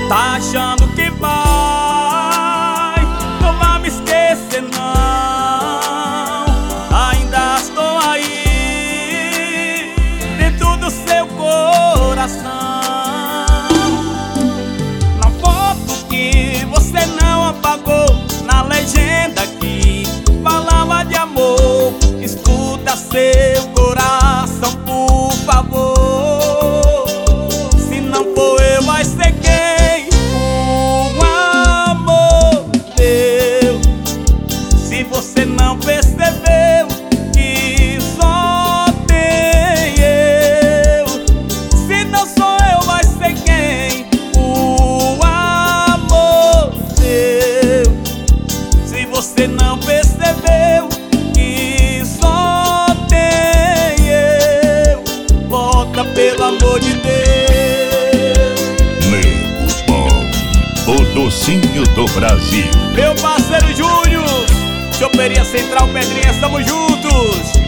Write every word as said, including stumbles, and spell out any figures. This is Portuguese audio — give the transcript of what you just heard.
Tá achando que vai, não vai me esquecer não. Ainda estou aí, dentro do seu coração. Na foto que você não apagou, na legenda que falava de amor, escuta seu coração, por favor. Se não for eu, vai ser quem? O amor meu. Se você não percebeu que só tem eu, se não sou eu, vai ser quem? O amor meu. Se você não percebeu que só tem eu, volta pelo amor de Deus. O docinho do Brasil. Meu parceiro Júnior, Choperia Central Pedrinha, estamos juntos.